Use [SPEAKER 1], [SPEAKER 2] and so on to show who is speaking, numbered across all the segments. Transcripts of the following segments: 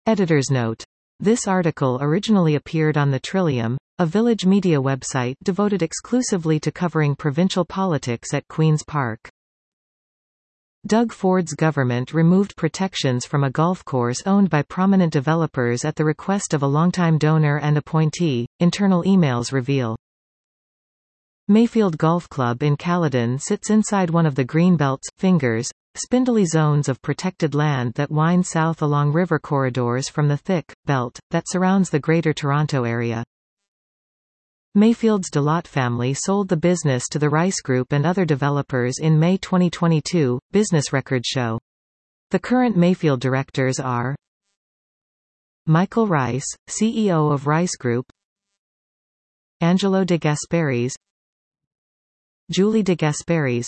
[SPEAKER 1] Editor's note. This article originally appeared on the Trillium, a village media website devoted exclusively to covering provincial politics at Queen's Park. Doug Ford's government removed protections from a golf course owned by prominent developers at the request of a longtime donor and appointee, internal emails reveal. Mayfield Golf Club in Caledon sits inside one of the Greenbelt's fingers, spindly zones of protected land that wind south along river corridors from the thick belt that surrounds the Greater Toronto Area. Mayfield's Delott family sold the business to the Rice Group and other developers in May 2022, business records show. The current Mayfield directors are Michael Rice, CEO of Rice Group, Angelo de Gasperis, Julie de Gasperis,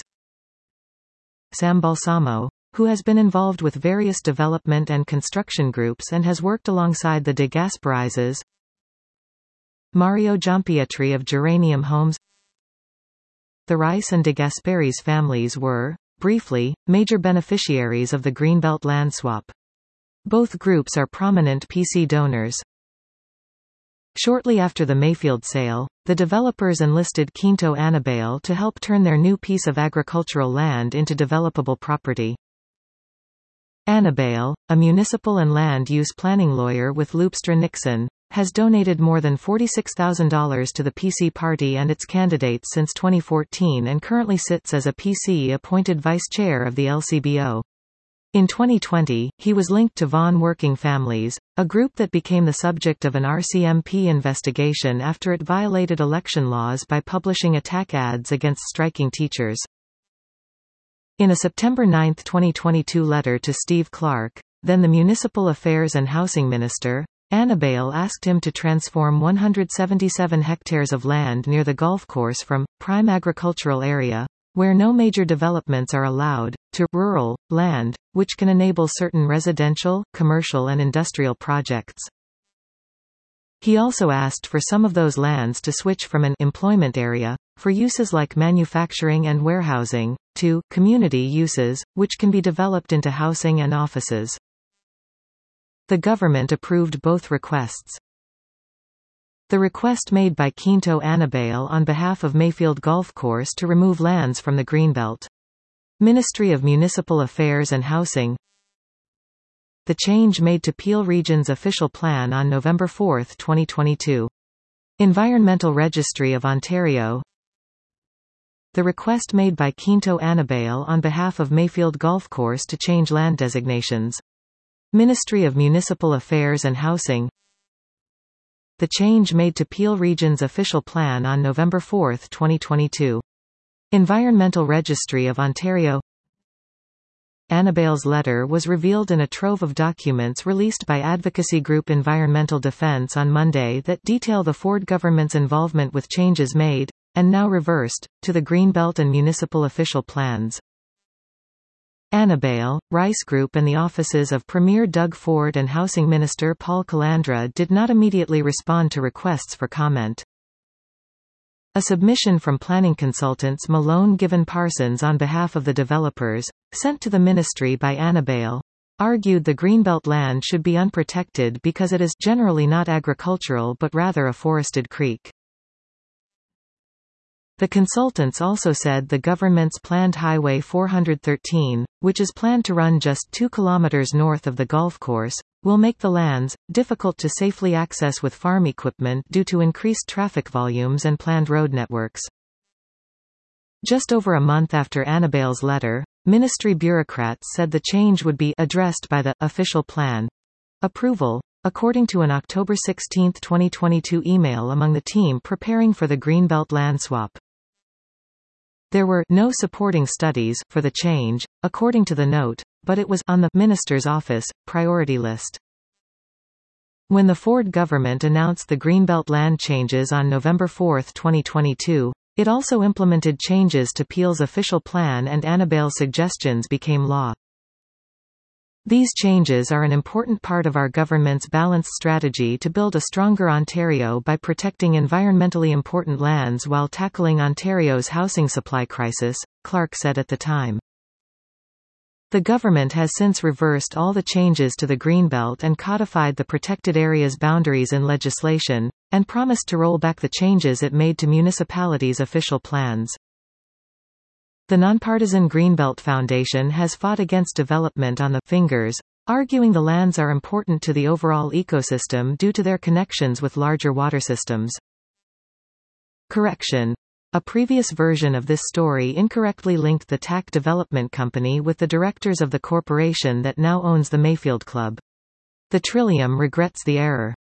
[SPEAKER 1] Sam Balsamo, who has been involved with various development and construction groups and has worked alongside the de Gasperises, Mario Giampietri of Geranium Homes. The Rice and de Gasperis families were, briefly, major beneficiaries of the Greenbelt land swap. Both groups are prominent PC donors. Shortly after the Mayfield sale, the developers enlisted Quinto Annabelle to help turn their new piece of agricultural land into developable property. Annabelle, a municipal and land use planning lawyer with Loopstra Nixon, has donated more than $46,000 to the PC party and its candidates since 2014 and currently sits as a PC-appointed vice chair of the LCBO. In 2020, he was linked to Vaughan Working Families, a group that became the subject of an RCMP investigation after it violated election laws by publishing attack ads against striking teachers. In a September 9, 2022 letter to Steve Clark, then the Municipal Affairs and Housing Minister, Annabelle asked him to transform 177 hectares of land near the golf course from prime agricultural area, where no major developments are allowed, to rural land, which can enable certain residential, commercial and industrial projects. He also asked for some of those lands to switch from an employment area, for uses like manufacturing and warehousing, to community uses, which can be developed into housing and offices. The government approved both requests. The request made by Quinto Annabelle on behalf of Mayfield Golf Course to remove lands from the Greenbelt. Ministry of Municipal Affairs and Housing. The change made to Peel Region's official plan on November 4, 2022. Environmental Registry of Ontario. The request made by Quinto Annabelle on behalf of Mayfield Golf Course to change land designations. Ministry of Municipal Affairs and Housing. The change made to Peel Region's official plan on November 4, 2022. Environmental Registry of Ontario. Annabelle's letter was revealed in a trove of documents released by advocacy group Environmental Defence on Monday that detail the Ford government's involvement with changes made, and now reversed, to the Greenbelt and municipal official plans. Annabelle, Rice Group and the offices of Premier Doug Ford and Housing Minister Paul Calandra did not immediately respond to requests for comment. A submission from planning consultants Malone Given Parsons on behalf of the developers, sent to the ministry by Annabelle, argued the Greenbelt land should be unprotected because it is generally not agricultural but rather a forested creek. The consultants also said the government's planned Highway 413, which is planned to run just 2 kilometers north of the golf course, will make the lands difficult to safely access with farm equipment due to increased traffic volumes and planned road networks. Just over a month after Annabelle's letter, ministry bureaucrats said the change would be addressed by the official plan approval, according to an October 16, 2022 email among the team preparing for the Greenbelt land swap. There were no supporting studies for the change, according to the note, but it was on the minister's office priority list. When the Ford government announced the Greenbelt land changes on November 4, 2022, it also implemented changes to Peel's official plan and Annabelle's suggestions became law. These changes are an important part of our government's balanced strategy to build a stronger Ontario by protecting environmentally important lands while tackling Ontario's housing supply crisis, Clark said at the time. The government has since reversed all the changes to the Greenbelt and codified the protected area's boundaries in legislation, and promised to roll back the changes it made to municipalities' official plans. The nonpartisan Greenbelt Foundation has fought against development on the fingers, arguing the lands are important to the overall ecosystem due to their connections with larger water systems. Correction. A previous version of this story incorrectly linked the TAC Development Company with the directors of the corporation that now owns the Mayfield Club. The Trillium regrets the error.